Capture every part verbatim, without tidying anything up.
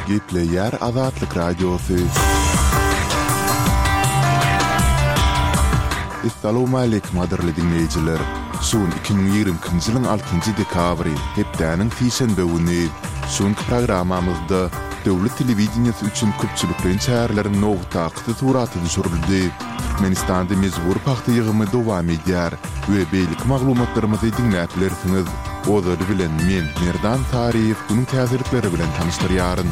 Gepleyer Azatlık Radyosu. Assalamu alaykum adirli dinleyiciler. Son iki bin yirmi-nji ýylyň altyncy dekabry, hepdäniň fiýşenbe güni. Şonky programamyzda döwlet telewizionyasy üçin köpçülikden şäherleriň nowtaky suraty düşürildi. Türkmenistanda mezbur paxta ýygymy dowam edýär we beýlik maglumatlarymyzy dinläplersiniz. Ozary bilen men Merdan Tariýew bunyň täsirleri bilen tanışdyrýaryn.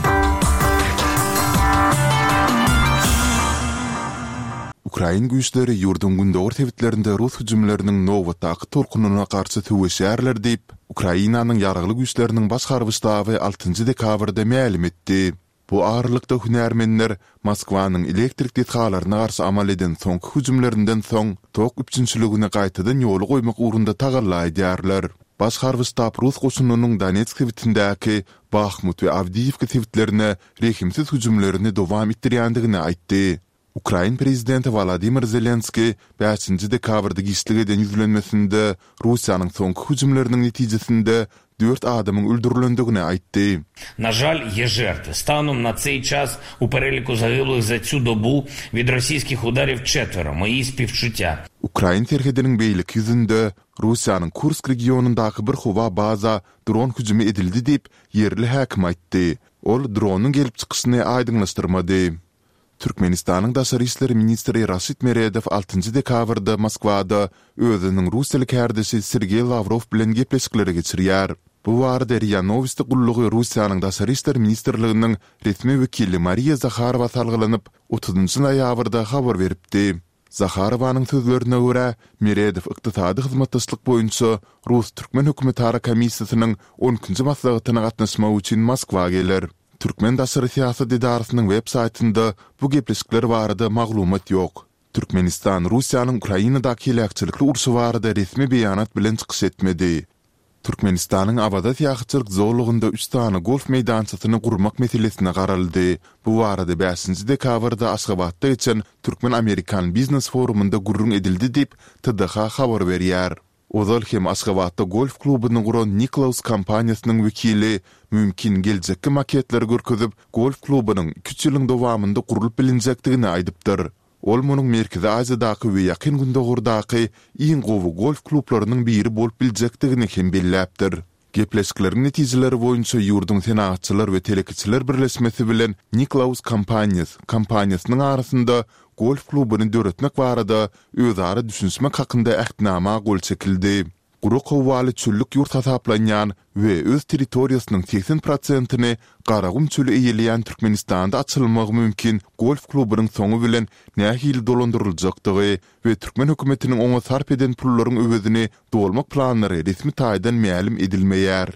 Ukrayn güýçleri ýurdun gündäwr tewitlerinde Rus hüjümleriniň nowatdaky tolkunyna garşy töweşärler diýip, Ukrainanyň ýaragly güýçleriniň başgarwy ştaby altyncy dekabrda ma'lum etdi. Bu aralykda hünärmenler Moskwanyň elektrik detgalaryna garşy amal eden soňky hüjümlerinden soň tok üçinçiligine gaýtadan ýoly goýmak ugrunda tagallaýdýarlar. Başgarwy ştab Rus goşunynyň Donetsk tewitindäki Bakhmut we Avdiivka tewitlerine rehimsiz hüjümlerini dowam etdirýändigini aýtdy. Ukrayn prezidenti Volodymyr Zelenski beşinji dekabrda gişlige eden ýüzlenmesinde Russiýanyň soňky hüjümleriniň netijesinde dört adamyň öldürilendigini aýtdy. На жаль, є жертви. Станом на цей час у переліку загиблих за цю добу від російських ударів четверо. Мої співчуття. Ukrayn terhediniň beýlik ýüzünde Russiýanyň Kursk regionundaky bir howa baza dron hüjümi edildi diýip yerli häkim aýtdy. Ol dronyň gelip çykyşyny aýdynlaşdyrmady. Türkmenistanyň daşary işleri ministri Raşid Meredew altyncy dekabrda Moskwada özüniň Russiýalyk härdesi Sergey Lavrov bilen gepleşikleri geçirýär. Bu barada R I A Novosti gullugy Russiýanyň daşary işleri ministrliginiň resmi wekili Mariya Zakharova salgylanyp otuzynjy noýabrda habar beripdi. Zakharovanyň sözlerine görä, Meredew ykdysady hyzmatdaşlyk boýunça Rus Türkmen hökümetara komissiýasynyň onunçy maslahatyna gatnaşmak üçin Moskwa geler. Türkmen daşary siýasat idarasynyň web saytynda bu gepleşikler barada maglumat ýok. Türkmenistan Russiýanyň Ukrainadaky hilakçylikly urşy barada resmi beýanat bilen çykyş etmedi. Türkmenistanyň awada siýahatçylyk zorlugynda üç tane golf meýdançysyny gurmak meselesine garaldy. Bu barada beşinji dekabrda Aşgabatda geçen Türkmen-Amerikan Biznes forumunda gurrun edildi diýip T D H habar berýär. Ozal hem Aşgabatda golf klubyny guran Niklaus kompaniýasynyň wekili mümkin geljekki maketler görkezip golf klubynyň iki ýylyň dowamında gurulyp bilinjekdigini aýdypdyr. Ol munyň Merkezi Aziýadaky we ýakyn gündäwurdaky iň gowy golf klublarynyň biri bolup biljekdigini hem belläpdir. Gepleşikleriň netijeleri boýunça ýurdun senatçylar we telekiçiler birleşmesi bilen Niklaus kompaniýasy kompaniýasynyň arasynda golf klubyny döretmek barada özara düşünmek hakynda ähdnama gol çekildi. Guru gowwaly çöllük ýurt hasaplanýan we öz territoriýasynyň seksen prosentyny Garagum çölü eýeleýän Türkmenistanda açylmagy mümkin golf klubynyň soňu bilen nähili dolandyryljakdygy we Türkmen hökümetiniň oňa sarp eden pullaryň öwedini dolmak planlary resmi taýdan ma'lum edilmeýär.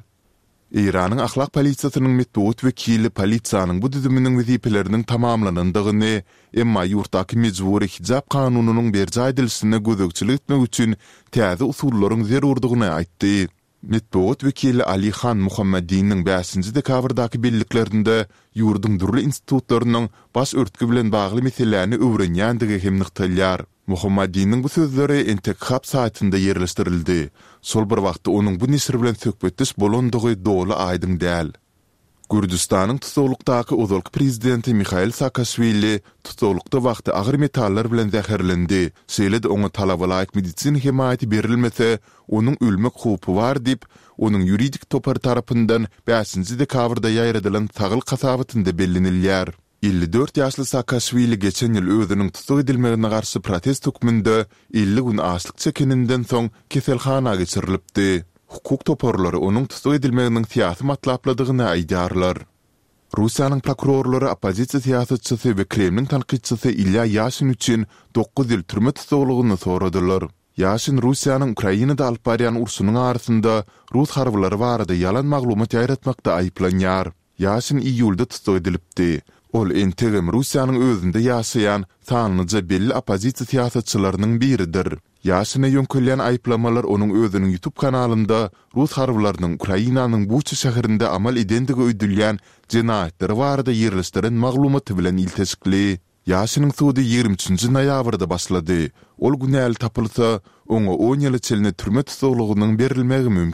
Iranyň ahlak polisiýasynyň metbuat wekili polisiýanyň bu düzüminiň wezipeleriniň tamamlanandygyny, emma ýurtdaky mejburi hijab kanunynyň berjä edilişine gözegçilik etmek üçin täze usullaryň zerurdygyny aýtdy. Metbuat wekili Ali Khan Muhammediniň beşinji dekabrdaky belliklerinde ýurdun durly institutlarynyň baş örtgi bilen bagly meselelerini öwrenýändigi hem nykdalýar. Muhammediniň bu sözleri Entekhab saytynda ýerleşdirildi. Sol bir wagtda onuň bu nesir bilen söhbetdiş bolandygy doly aýdyň däl. Gürjistanyň tutulukdaky ozalky prezidenti Mikhail Saakashvili tutulukda wagtda agyr metallar bilen zäherlendi. Şeýle-de oňa talabalaýyk medisin himayaty berilmese, onuň ölmek howpy bar diýip, onuň ýuridik topar tarapyndan beşinji dekabrda ýaýradylan tagyl kasabatynda bellenilýär. elli dört ýaşly Saakashvili geçen ýyl özüniň tutuk edilmegine garşy protest hukmunda elli gün açlyk çekeninden soň keselhana geçirilipdi. Hukuk toparlary onuň tutuk edilmeginiň siýasy matlapladygyny aýdýarlar. Russiýanyň prokurorlary opozisiýa siýasatçysy we Kremlin tanqidçisi Ilya Yashin üçin dokuz ýyl türme tutulugyny soradylar. Yashin Russiýanyň Ukrainada alyp barýan urşunyň arasynda Rus harbylary barada ýalan maglumat ýaýratmakda aýplanýar. Yashin iýulda tutuk edilipdi. Ol entegem Russiýanyň özünde ýaşaýan sanyňca belli opozisiýa siýasatçylarynyň biridir. Ýaşyna ýönkelen aýplamalar onuň özüniň YouTube kanalynda Rus harbylarynyň Ukrainanyň Bucha şäherinde amal edendigi öýdülýän jenaýetleri barada ýerleşdiren maglumaty bilen ilteşikli. Ýaşynyň sudy ýygrimi üçinji noýabrda başlady. Ol günäli tapylsa, oňa on ýyl içinde türme tutulugynyň berilmegi mümkin.